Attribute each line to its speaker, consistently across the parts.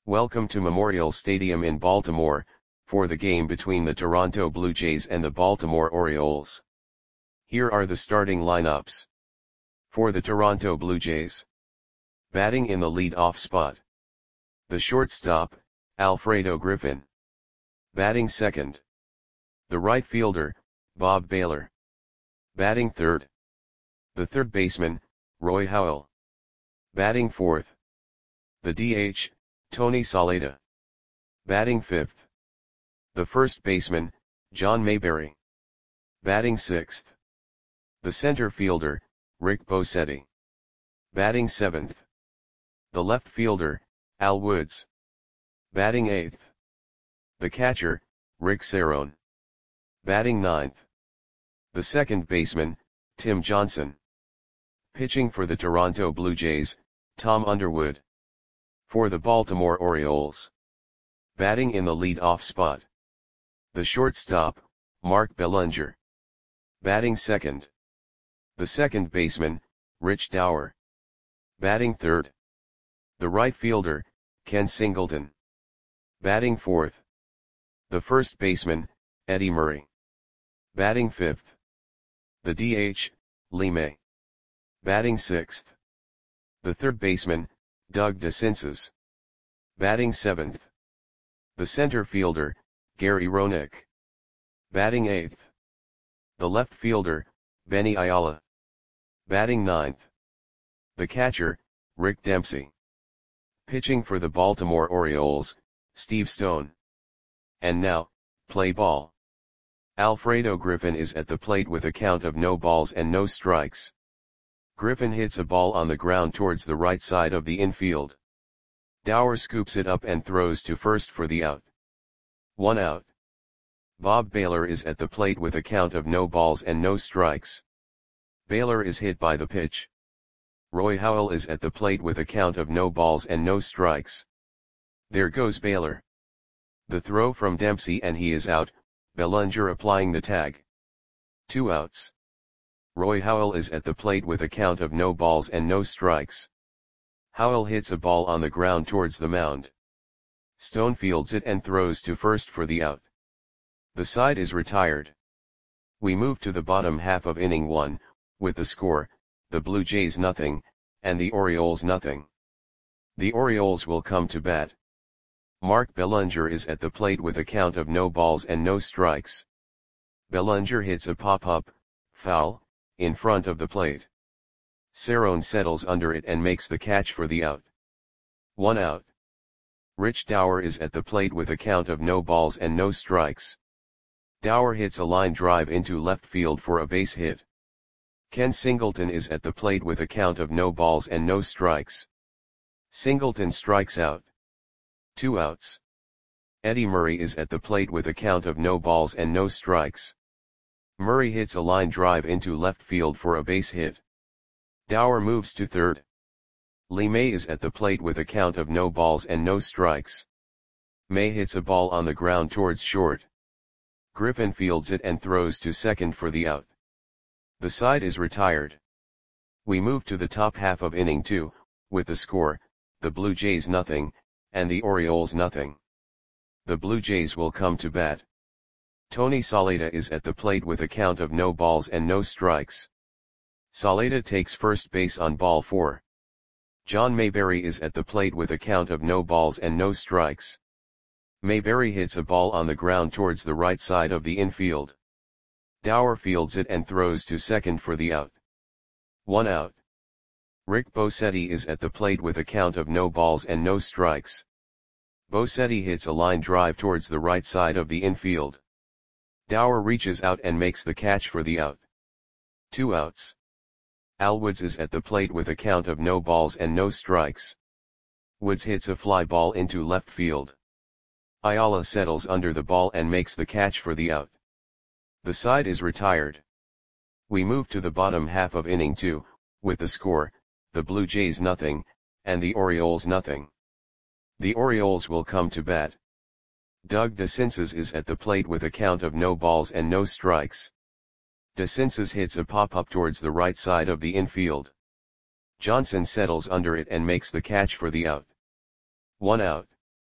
Speaker 1: Welcome to Memorial Stadium in Baltimore, for the game between the Toronto Blue Jays and the Baltimore Orioles. Here are the starting lineups. For the Toronto Blue Jays. Batting in the lead-off spot. The shortstop, Alfredo Griffin. Batting second. The right fielder, Bob Baylor. Batting third. The third baseman, Roy Howell. Batting fourth. The DH, Tony Saleta. Batting fifth. The first baseman, John Mayberry. Batting sixth. The center fielder, Rick Bosetti. Batting seventh. The left fielder, Al Woods. Batting eighth. The catcher, Rick Cerone. Batting ninth. The second baseman, Tim Johnson. Pitching for the Toronto Blue Jays, Tom Underwood. For the Baltimore Orioles. Batting in the lead-off spot. The shortstop, Mark Belanger. Batting second. The second baseman, Rich Dauer. Batting third. The right fielder, Ken Singleton. Batting fourth. The first baseman, Eddie Murray. Batting fifth. The DH, Lee May. Batting sixth. The third baseman, Doug DeCinces. Batting seventh. The center fielder, Gary Roenick. Batting eighth. The left fielder, Benny Ayala. Batting ninth. The catcher, Rick Dempsey. Pitching for the Baltimore Orioles, Steve Stone. And now, play ball. Alfredo Griffin is at the plate with a count of no balls and no strikes. Griffin hits a ball on the ground towards the right side of the infield. Dauer scoops it up and throws to first for the out. 1 out. Bob Baylor is at the plate with a count of no balls and no strikes. Baylor is hit by the pitch. Roy Howell is at the plate with a count of no balls and no strikes. There goes Baylor. The throw from Dempsey and he is out, Belanger applying the tag. 2 outs. Roy Howell is at the plate with a count of no balls and no strikes. Howell hits a ball on the ground towards the mound. Stone fields it and throws to first for the out. The side is retired. We move to the bottom half of inning 1, with the score, the Blue Jays 0, and the Orioles 0. The Orioles will come to bat. Mark Belanger is at the plate with a count of no balls and no strikes. Belanger hits a pop-up, foul, in front of the plate. Cerone settles under it and makes the catch for the out. 1 out. Rich Dauer is at the plate with a count of no balls and no strikes. Dauer hits a line drive into left field for a base hit. Ken Singleton is at the plate with a count of no balls and no strikes. Singleton strikes out. 2 outs. Eddie Murray is at the plate with a count of no balls and no strikes. Murray hits a line drive into left field for a base hit. Dauer moves to third. Lee May is at the plate with a count of no balls and no strikes. May hits a ball on the ground towards short. Griffin fields it and throws to second for the out. The side is retired. We move to the top half of inning 2, with the score, the Blue Jays 0, and the Orioles 0. The Blue Jays will come to bat. Tony Saleta is at the plate with a count of no balls and no strikes. Saleta takes first base on ball 4. John Mayberry is at the plate with a count of no balls and no strikes. Mayberry hits a ball on the ground towards the right side of the infield. Dauer fields it and throws to second for the out. 1 out. Rick Bosetti is at the plate with a count of no balls and no strikes. Bosetti hits a line drive towards the right side of the infield. Dauer reaches out and makes the catch for the out. 2 outs. Al Woods is at the plate with a count of no balls and no strikes. Woods hits a fly ball into left field. Ayala settles under the ball and makes the catch for the out. The side is retired. We move to the bottom half of inning 2, with the score, the Blue Jays 0, and the Orioles 0. The Orioles will come to bat. Doug DeCinces is at the plate with a count of no balls and no strikes. DeCinces hits a pop-up towards the right side of the infield. Johnson settles under it and makes the catch for the out. 1 out.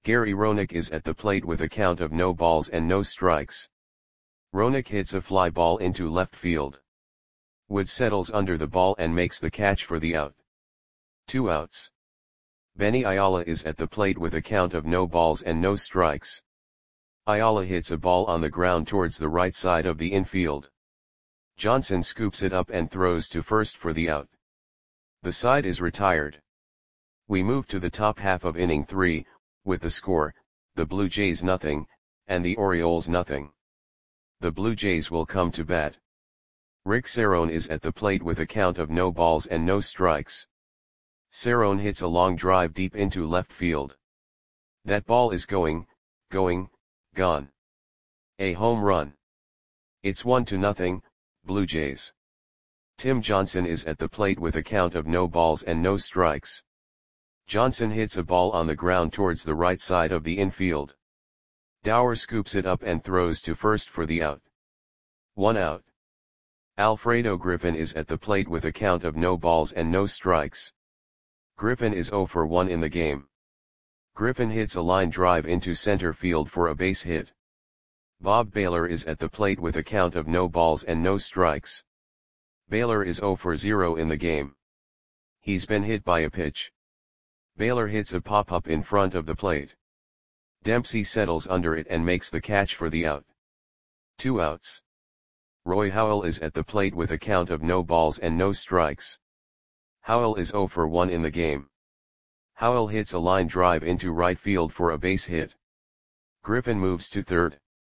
Speaker 1: Gary Roenick is at the plate with a count of no balls and no strikes. Roenick hits a fly ball into left field. Woods settles under the ball and makes the catch for the out. 2 outs. Benny Ayala is at the plate with a count of no balls and no strikes. Ayala hits a ball on the ground towards the right side of the infield. Johnson scoops it up and throws to first for the out. The side is retired. We move to the top half of inning 3, with the score, the Blue Jays nothing, and the Orioles nothing. The Blue Jays will come to bat. Rick Cerone is at the plate with a count of no balls and no strikes. Cerone hits a long drive deep into left field. That ball is going, gone. A home run. It's 1-0, Blue Jays. Tim Johnson is at the plate with a count of no balls and no strikes. Johnson hits a ball on the ground towards the right side of the infield. Dower scoops it up and throws to first for the out. 1 out. Alfredo Griffin is at the plate with a count of no balls and no strikes. Griffin is 0 for 1 in the game. Griffin hits a line drive into center field for a base hit. Bob Baylor is at the plate with a count of no balls and no strikes. Baylor is 0 for 0 in the game. He's been hit by a pitch. Baylor hits a pop-up in front of the plate. Dempsey settles under it and makes the catch for the out. 2 outs. Roy Howell is at the plate with a count of no balls and no strikes. Howell is 0 for 1 in the game. Howell hits a line drive into right field for a base hit. Griffin moves to third.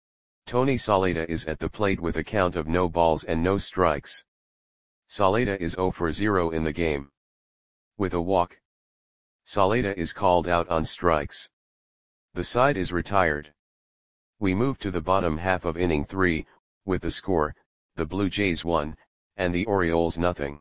Speaker 1: Tony Saleta is at the plate with a count of no balls and no strikes. Saleta is 0 for 0 in the game. With a walk, Saleta is called out on strikes. The side is retired. We move to the bottom half of inning 3, with the score, the Blue Jays 1, and the Orioles nothing.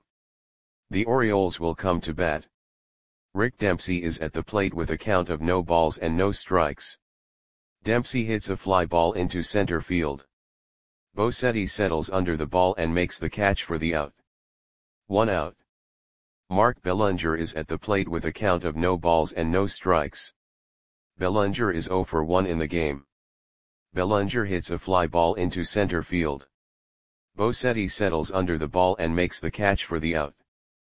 Speaker 1: The Orioles will come to bat. Rick Dempsey is at the plate with a count of no balls and no strikes. Dempsey hits a fly ball into center field. Bosetti settles under the ball and makes the catch for the out. 1 out. Mark Bellinger is at the plate with a count of no balls and no strikes. Bellinger is 0 for 1 in the game. Bellinger hits a fly ball into center field. Bosetti settles under the ball and makes the catch for the out.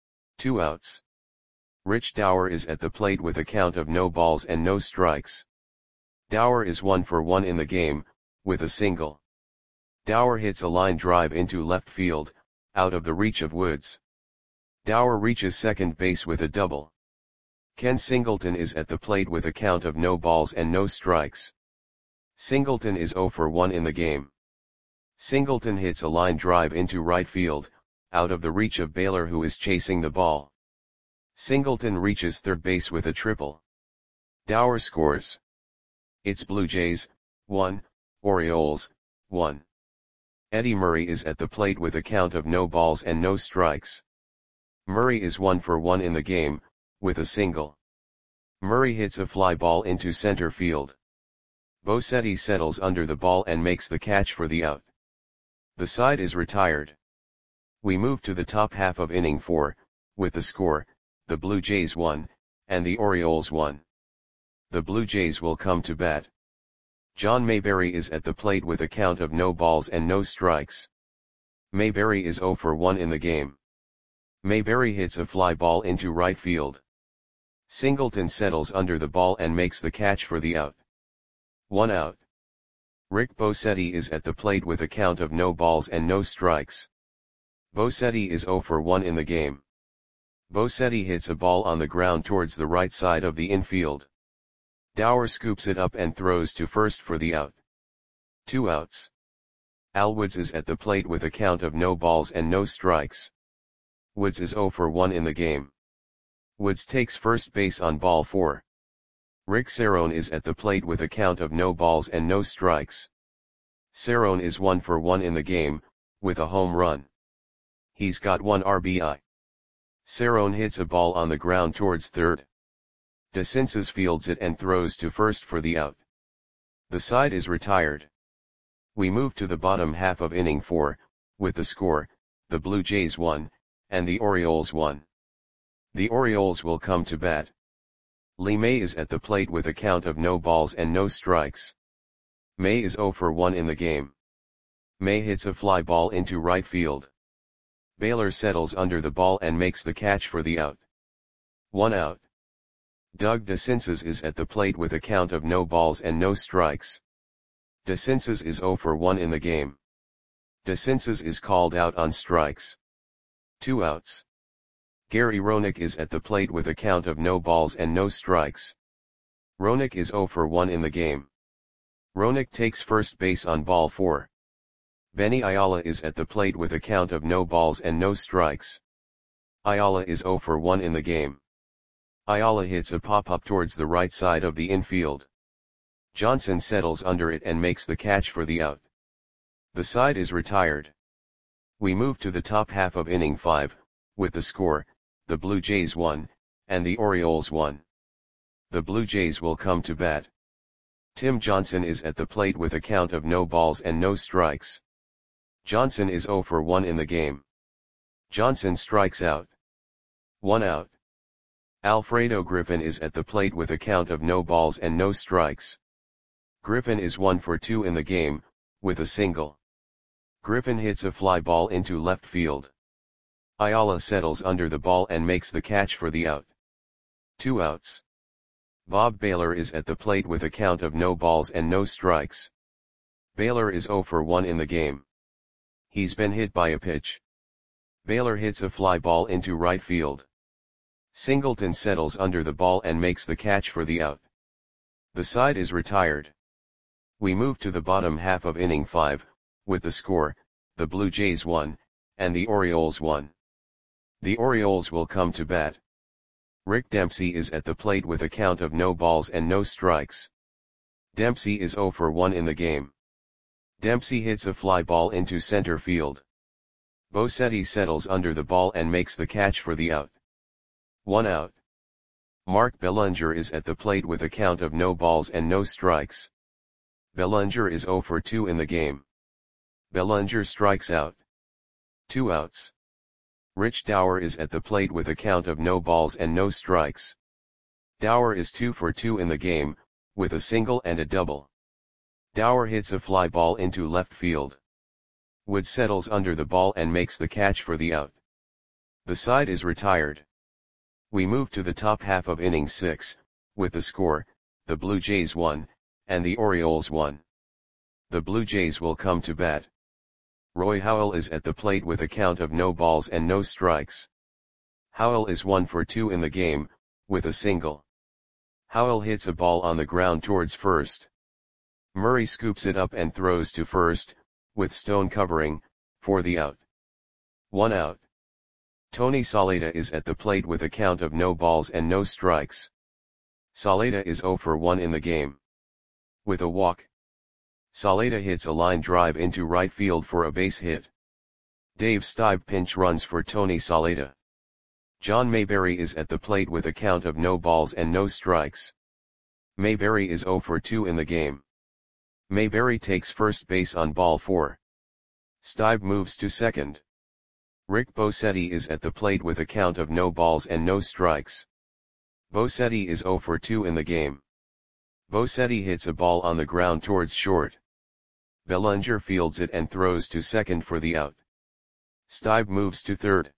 Speaker 1: 2 outs. Rich Dower is at the plate with a count of no balls and no strikes. Dower is 1 for 1 in the game, with a single. Dower hits a line drive into left field, out of the reach of Woods. Dower reaches second base with a double. Ken Singleton is at the plate with a count of no balls and no strikes. Singleton is 0 for 1 in the game. Singleton hits a line drive into right field, out of the reach of Baylor who is chasing the ball. Singleton reaches third base with a triple. Dower scores. It's Blue Jays, 1, Orioles, 1. Eddie Murray is at the plate with a count of no balls and no strikes. Murray is 1 for 1 in the game, with a single. Murray hits a fly ball into center field. Bosetti settles under the ball and makes the catch for the out. The side is retired. We move to the top half of inning 4, with the score, the Blue Jays 1, and the Orioles 1. The Blue Jays will come to bat. John Mayberry is at the plate with a count of no balls and no strikes. Mayberry is 0 for 1 in the game. Mayberry hits a fly ball into right field. Singleton settles under the ball and makes the catch for the out. 1 out. Rick Bosetti is at the plate with a count of no balls and no strikes. Bosetti is 0 for 1 in the game. Bosetti hits a ball on the ground towards the right side of the infield. Dower scoops it up and throws to first for the out. 2 outs. Al Woods is at the plate with a count of no balls and no strikes. Woods is 0 for 1 in the game. Woods takes first base on ball 4. Rick Cerone is at the plate with a count of no balls and no strikes. Cerone is 1 for 1 in the game, with a home run. He's got 1 RBI. Cerone hits a ball on the ground towards third. DeCinces fields it and throws to first for the out. The side is retired. We move to the bottom half of inning 4, with the score, the Blue Jays 1, and the Orioles 1. The Orioles will come to bat. Lee May is at the plate with a count of no balls and no strikes. May is 0 for 1 in the game. May hits a fly ball into right field. Baylor settles under the ball and makes the catch for the out. 1 out. Doug DeCinces is at the plate with a count of no balls and no strikes. DeCinces is 0 for 1 in the game. DeCinces is called out on strikes. 2 outs. Gary Roenick is at the plate with a count of no balls and no strikes. Roenick is 0 for 1 in the game. Roenick takes first base on ball 4. Benny Ayala is at the plate with a count of no balls and no strikes. Ayala is 0 for 1 in the game. Ayala hits a pop-up towards the right side of the infield. Johnson settles under it and makes the catch for the out. The side is retired. We move to the top half of inning 5, with the score, the Blue Jays 1, and the Orioles 1. The Blue Jays will come to bat. Tim Johnson is at the plate with a count of no balls and no strikes. Johnson is 0 for 1 in the game. Johnson strikes out. 1 out. Alfredo Griffin is at the plate with a count of no balls and no strikes. Griffin is 1 for 2 in the game, with a single. Griffin hits a fly ball into left field. Ayala settles under the ball and makes the catch for the out. 2 outs. Bob Baylor is at the plate with a count of no balls and no strikes. Baylor is 0 for 1 in the game. He's been hit by a pitch. Baylor hits a fly ball into right field. Singleton settles under the ball and makes the catch for the out. The side is retired. We move to the bottom half of inning 5, with the score, the Blue Jays 1, and the Orioles 1. The Orioles will come to bat. Rick Dempsey is at the plate with a count of no balls and no strikes. Dempsey is 0 for 1 in the game. Dempsey hits a fly ball into center field. Bosetti settles under the ball and makes the catch for the out. 1 out. Mark Bellinger is at the plate with a count of no balls and no strikes. Bellinger is 0 for 2 in the game. Bellinger strikes out. 2 outs. Rich Dower is at the plate with a count of no balls and no strikes. Dower is 2 for 2 in the game, with a single and a double. Dower hits a fly ball into left field. Wood settles under the ball and makes the catch for the out. The side is retired. We move to the top half of inning 6, with the score, the Blue Jays 1, and the Orioles 1. The Blue Jays will come to bat. Roy Howell is at the plate with a count of no balls and no strikes. Howell is 1 for 2 in the game, with a single. Howell hits a ball on the ground towards first. Murray scoops it up and throws to first, with Stone covering, for the out. 1 out. Tony Saleta is at the plate with a count of no balls and no strikes. Saleta is 0 for 1 in the game. With a walk. Saleta hits a line drive into right field for a base hit. Dave Stieb pinch runs for Tony Saleta. John Mayberry is at the plate with a count of no balls and no strikes. Mayberry is 0 for 2 in the game. Mayberry takes first base on ball 4. Stieb moves to second. Rick Bosetti is at the plate with a count of no balls and no strikes. Bosetti is 0 for 2 in the game. Bosetti hits a ball on the ground towards short. Bellinger fields it and throws to second for the out. Stieb moves to third.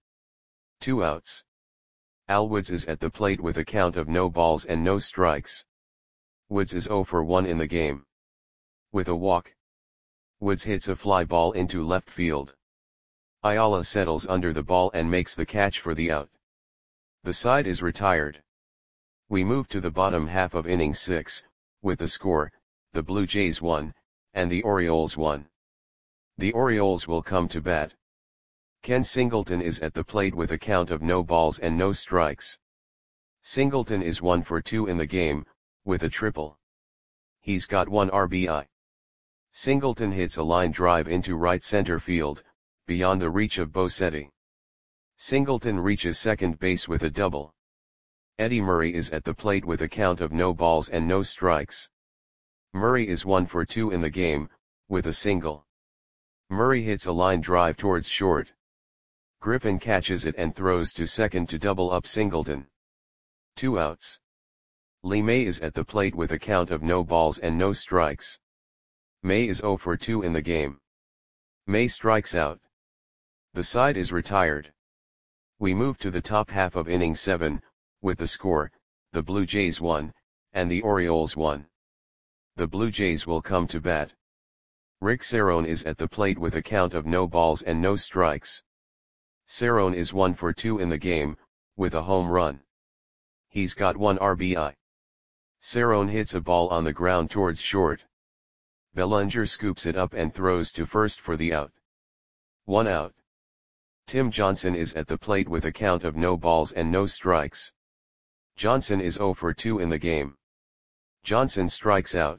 Speaker 1: 2 outs. Al Woods is at the plate with a count of no balls and no strikes. Woods is 0 for 1 in the game. With a walk. Woods hits a fly ball into left field. Ayala settles under the ball and makes the catch for the out. The side is retired. We move to the bottom half of inning 6, with the score, the Blue Jays 1, and the Orioles 1. The Orioles will come to bat. Ken Singleton is at the plate with a count of no balls and no strikes. Singleton is 1 for 2 in the game, with a triple. He's got 1 RBI. Singleton hits a line drive into right center field, beyond the reach of Bosetti. Singleton reaches second base with a double. Eddie Murray is at the plate with a count of no balls and no strikes. Murray is 1 for 2 in the game, with a single. Murray hits a line drive towards short. Griffin catches it and throws to second to double up Singleton. 2 outs. Lee May is at the plate with a count of no balls and no strikes. May is 0 for 2 in the game. May strikes out. The side is retired. We move to the top half of inning 7, with the score, the Blue Jays 1, and the Orioles 1. The Blue Jays will come to bat. Rick Cerrone is at the plate with a count of no balls and no strikes. Cerrone is 1 for 2 in the game, with a home run. He's got 1 RBI. Cerrone hits a ball on the ground towards short. Bellinger scoops it up and throws to first for the out. 1 out. Tim Johnson is at the plate with a count of no balls and no strikes. Johnson is 0 for 2 in the game. Johnson strikes out.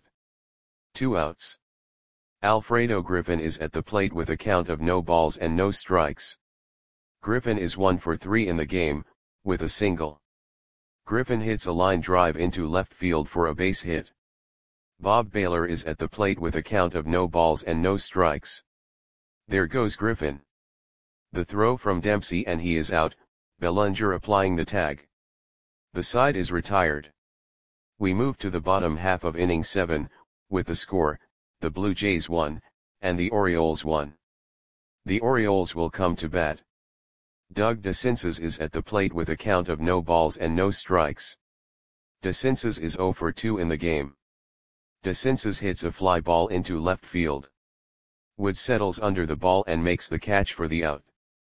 Speaker 1: 2 outs. Alfredo Griffin is at the plate with a count of no balls and no strikes. Griffin is 1 for 3 in the game, with a single. Griffin hits a line drive into left field for a base hit. Bob Baylor is at the plate with a count of no balls and no strikes. There goes Griffin. The throw from Dempsey and he is out, Bellinger applying the tag. The side is retired. We move to the bottom half of inning 7, with the score, the Blue Jays 1, and the Orioles 1. The Orioles will come to bat. Doug DeCinces is at the plate with a count of no balls and no strikes. DeCinces is 0 for 2 in the game. DeCinces hits a fly ball into left field. Wood settles under the ball and makes the catch for the out.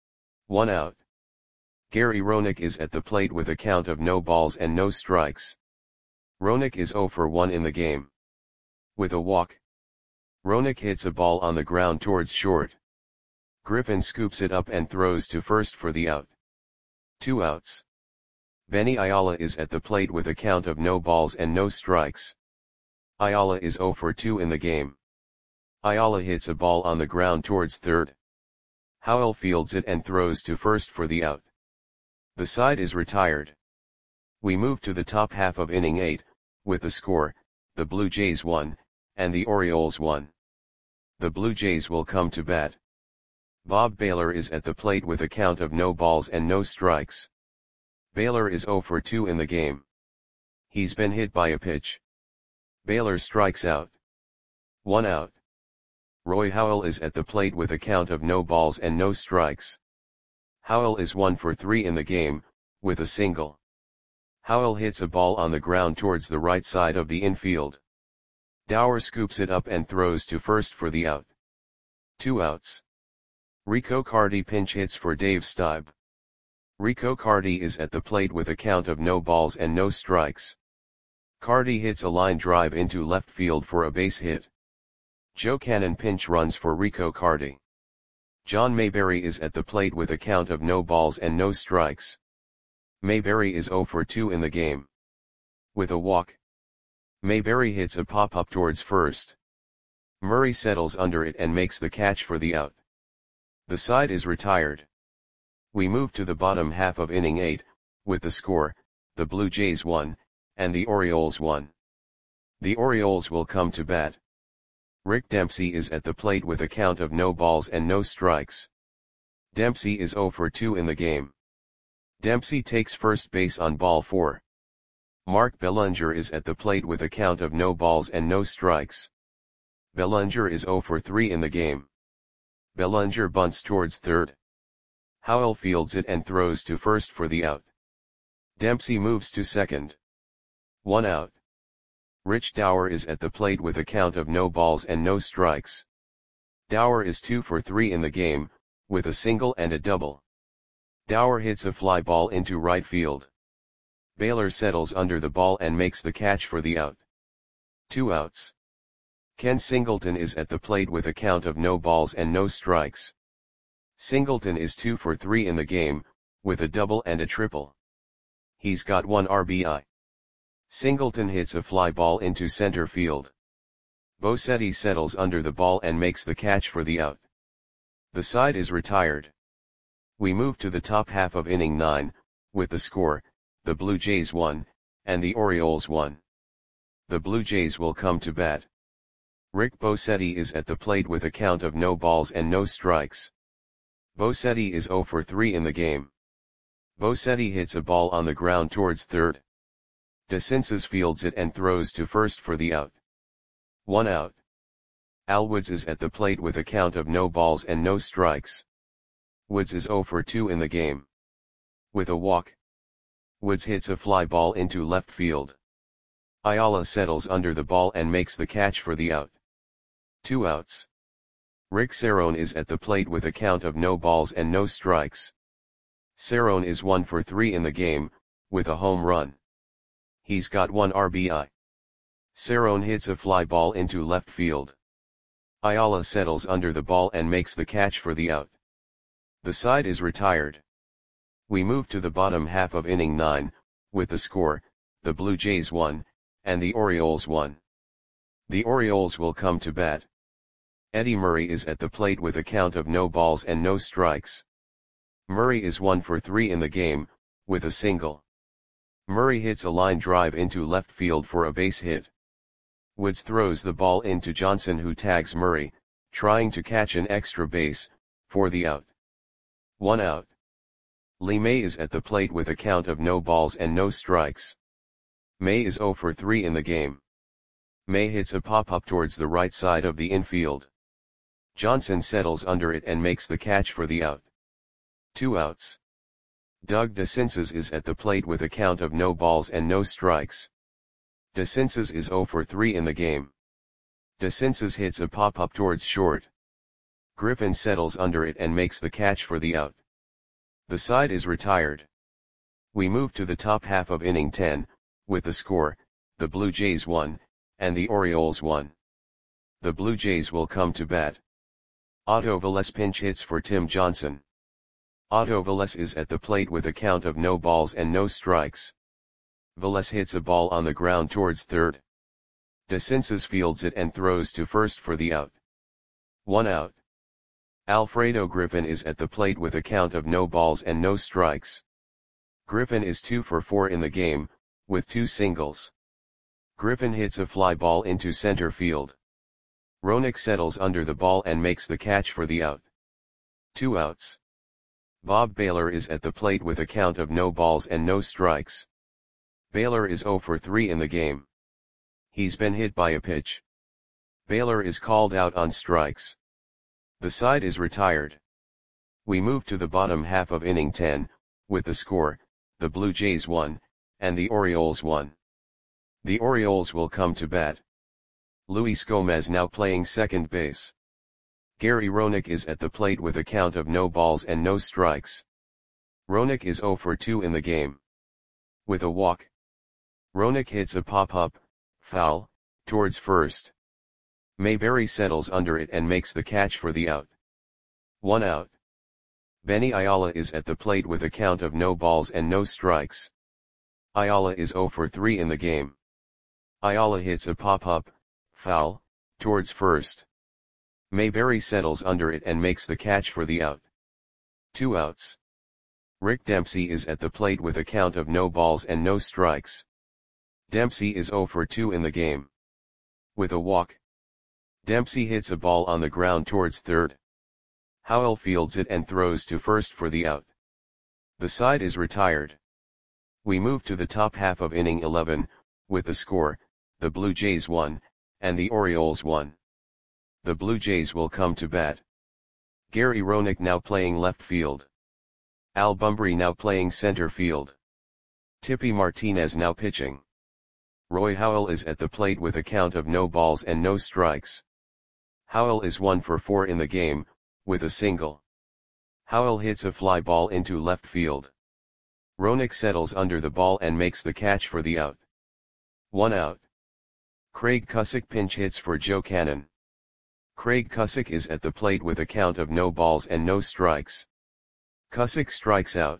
Speaker 1: 1 out. Gary Roenick is at the plate with a count of no balls and no strikes. Roenick is 0 for 1 in the game. With a walk. Roenick hits a ball on the ground towards short. Griffin scoops it up and throws to first for the out. 2 outs. Benny Ayala is at the plate with a count of no balls and no strikes. Ayala is 0 for 2 in the game. Ayala hits a ball on the ground towards third. Howell fields it and throws to first for the out. The side is retired. We move to the top half of inning 8, with the score, the Blue Jays 1, and the Orioles 1. The Blue Jays will come to bat. Bob Baylor is at the plate with a count of no balls and no strikes. Baylor is 0 for 2 in the game. He's been hit by a pitch. Baylor strikes out. 1 out. Roy Howell is at the plate with a count of no balls and no strikes. Howell is 1 for 3 in the game, with a single. Howell hits a ball on the ground towards the right side of the infield. Dower scoops it up and throws to first for the out. 2 outs. Rico Carty pinch hits for Dave Stieb. Rico Carty is at the plate with a count of no balls and no strikes. Carty hits a line drive into left field for a base hit. Joe Cannon pinch runs for Rico Carty. John Mayberry is at the plate with a count of no balls and no strikes. Mayberry is 0 for 2 in the game. With a walk. Mayberry hits a pop-up towards first. Murray settles under it and makes the catch for the out. The side is retired. We move to the bottom half of inning 8, with the score, the Blue Jays 1, and the Orioles 1. The Orioles will come to bat. Rick Dempsey is at the plate with a count of no balls and no strikes. Dempsey is 0 for 2 in the game. Dempsey takes first base on ball 4. Mark Bellinger is at the plate with a count of no balls and no strikes. Bellinger is 0 for 3 in the game. Bellinger bunts towards third. Howell fields it and throws to first for the out. Dempsey moves to second. 1 out. Rich Dower is at the plate with a count of no balls and no strikes. Dower is 2 for 3 in the game, with a single and a double. Dower hits a fly ball into right field. Baylor settles under the ball and makes the catch for the out. 2 outs. Ken Singleton is at the plate with a count of no balls and no strikes. Singleton is 2 for 3 in the game, with a double and a triple. He's got 1 RBI. Singleton hits a fly ball into center field. Bosetti settles under the ball and makes the catch for the out. The side is retired. We move to the top half of inning 9, with the score, the Blue Jays 1, and the Orioles 1. The Blue Jays will come to bat. Rick Bosetti is at the plate with a count of no balls and no strikes. Bosetti is 0 for 3 in the game. Bosetti hits a ball on the ground towards third. DeCinces fields it and throws to first for the out. 1 out. Al Woods is at the plate with a count of no balls and no strikes. Woods is 0 for 2 in the game. With a walk, Woods hits a fly ball into left field. Ayala settles under the ball and makes the catch for the out. 2 outs. Rick Cerrone is at the plate with a count of no balls and no strikes. Cerrone is 1 for 3 in the game, with a home run. He's got 1 RBI. Cerrone hits a fly ball into left field. Ayala settles under the ball and makes the catch for the out. The side is retired. We move to the bottom half of inning 9, with the score, the Blue Jays 1, and the Orioles 1. The Orioles will come to bat. Eddie Murray is at the plate with a count of no balls and no strikes. Murray is 1 for 3 in the game, with a single. Murray hits a line drive into left field for a base hit. Woods throws the ball into Johnson, who tags Murray, trying to catch an extra base, for the out. 1 out. Lee May is at the plate with a count of no balls and no strikes. May is 0 for 3 in the game. May hits a pop-up towards the right side of the infield. Johnson settles under it and makes the catch for the out. 2 outs. Doug DeCinces is at the plate with a count of no balls and no strikes. DeCinces is 0 for 3 in the game. DeCinces hits a pop-up towards short. Griffin settles under it and makes the catch for the out. The side is retired. We move to the top half of inning 10, with the score, the Blue Jays 1, and the Orioles 1. The Blue Jays will come to bat. Otto Velez pinch hits for Tim Johnson. Otto Velez is at the plate with a count of no balls and no strikes. Velez hits a ball on the ground towards third. DeCinces fields it and throws to first for the out. 1 out. Alfredo Griffin is at the plate with a count of no balls and no strikes. Griffin is 2 for 4 in the game, with 2 singles. Griffin hits a fly ball into center field. Roenick settles under the ball and makes the catch for the out. 2 outs. Bob Baylor is at the plate with a count of no balls and no strikes. Baylor is 0 for 3 in the game. He's been hit by a pitch. Baylor is called out on strikes. The side is retired. We move to the bottom half of inning 10, with the score, the Blue Jays 1, and the Orioles 1. The Orioles will come to bat. Luis Gomez now playing second base. Gary Roenick is at the plate with a count of no balls and no strikes. Roenick is 0 for 2 in the game. With a walk, Roenick hits a pop-up, foul, towards first. Mayberry settles under it and makes the catch for the out. 1 out. Benny Ayala is at the plate with a count of no balls and no strikes. Ayala is 0 for 3 in the game. Ayala hits a pop-up, foul, towards first. Mayberry settles under it and makes the catch for the out. 2 outs. Rick Dempsey is at the plate with a count of no balls and no strikes. Dempsey is 0 for 2 in the game. With a walk, Dempsey hits a ball on the ground towards third. Howell fields it and throws to first for the out. The side is retired. We move to the top half of inning 11, with the score, the Blue Jays 1, and the Orioles 1. The Blue Jays will come to bat. Gary Roenick now playing left field. Al Bumbry now playing center field. Tippy Martinez now pitching. Roy Howell is at the plate with a count of no balls and no strikes. Howell is 1 for 4 in the game, with a single. Howell hits a fly ball into left field. Roenick settles under the ball and makes the catch for the out. 1 out. Craig Cusick pinch hits for Joe Cannon. Craig Cusick is at the plate with a count of no balls and no strikes. Cusick strikes out.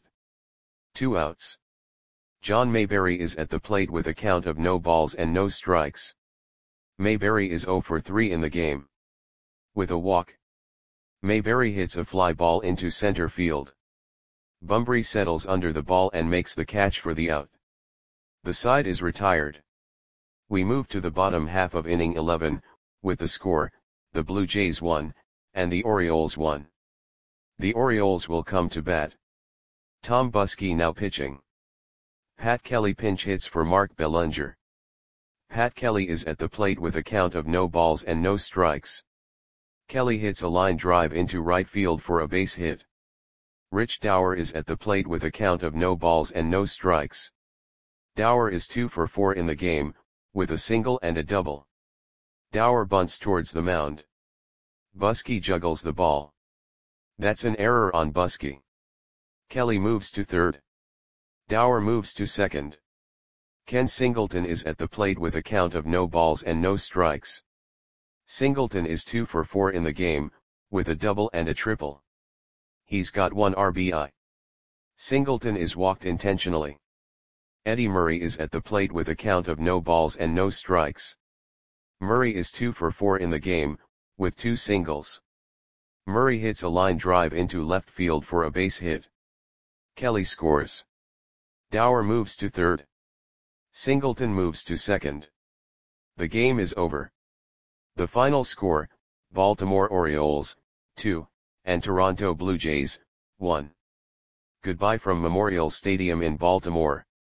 Speaker 1: 2 outs. John Mayberry is at the plate with a count of no balls and no strikes. Mayberry is 0 for 3 in the game. With a walk, Mayberry hits a fly ball into center field. Bumbry settles under the ball and makes the catch for the out. The side is retired. We move to the bottom half of inning 11, with the score, the Blue Jays 1, and the Orioles 1. The Orioles will come to bat. Tom Buskey now pitching. Pat Kelly pinch hits for Mark Bellinger. Pat Kelly is at the plate with a count of no balls and no strikes. Kelly hits a line drive into right field for a base hit. Rich Dauer is at the plate with a count of no balls and no strikes. Dauer is 2 for 4 in the game, with a single and a double. Dauer bunts towards the mound. Buskey juggles the ball. That's an error on Buskey. Kelly moves to third. Dauer moves to second. Ken Singleton is at the plate with a count of no balls and no strikes. Singleton is 2 for 4 in the game, with a double and a triple. He's got 1 RBI. Singleton is walked intentionally. Eddie Murray is at the plate with a count of no balls and no strikes. Murray is 2 for 4 in the game, with 2 singles. Murray hits a line drive into left field for a base hit. Kelly scores. Dauer moves to third. Singleton moves to second. The game is over. The final score, Baltimore Orioles, 2, and Toronto Blue Jays, 1. Goodbye from Memorial Stadium in Baltimore.